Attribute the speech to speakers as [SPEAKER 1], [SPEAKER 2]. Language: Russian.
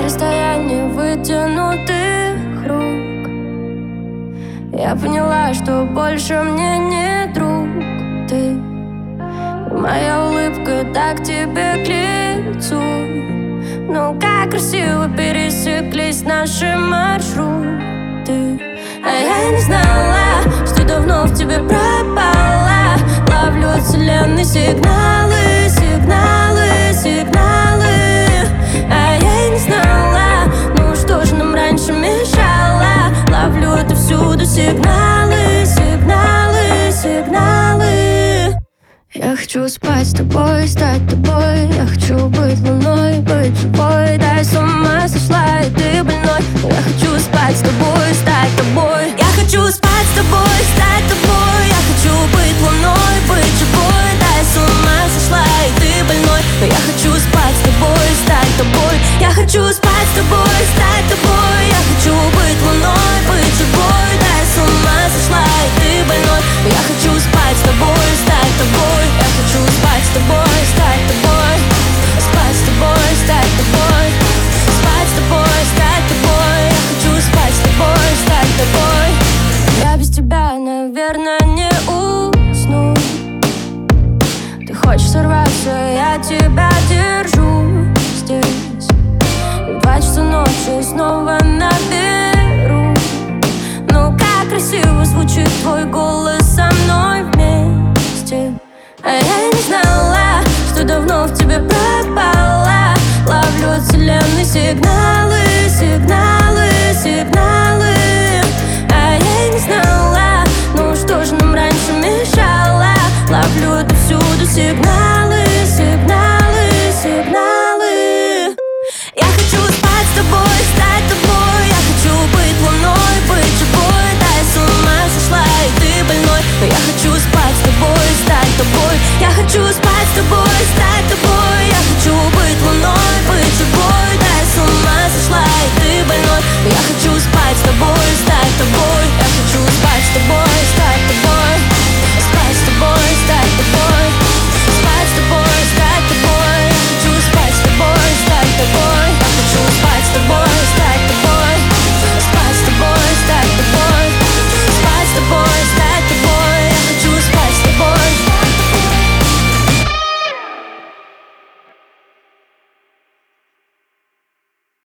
[SPEAKER 1] расстоянии вытянутых рук я поняла, что больше мне не друг ты. Моя улыбка так тебе к лицу. Ну как красиво пересеклись наши маршруты. А я не знала, что давно в тебе пропала. Ловлю от вселенной сигналы, сигналы, сигналы. А я не знала, ну что ж нам раньше мешало. Ловлю это всюду сигналы, сигналы, сигналы. Я хочу спать с тобой, стать тобой. Я хочу быть луной, быть живой. Да, я с ума сошла, и ты больной. Но я хочу спать с тобой, стать тобой. Я хочу спать с тобой, стать тобой. Я хочу быть луной, быть живой. Да, я с ума сошла, и ты больной. Но я хочу спать с тобой, стать тобой. Я хочу спать с тобой, стать тобой. Я хочу быть луной, быть живой. Да, я с ума сошла, и ты больной. Но я хочу спать с тобой, стать тобой. Я хочу спать с тобой, стать тобой. Спать с тобой, стать тобой. Спать с тобой, стать тобой. Я хочу спать с тобой, стать тобой. Я без тебя, наверное, не усну. Ты хочешь сорваться, я тебя держу здесь. И в 2 часа ночи снова наберу. Ну как красиво звучит твой голос со мной вместе. А я не знала, что давно в тебе пропала. Ловлю от вселенной сигналы, сигналы, сигналы.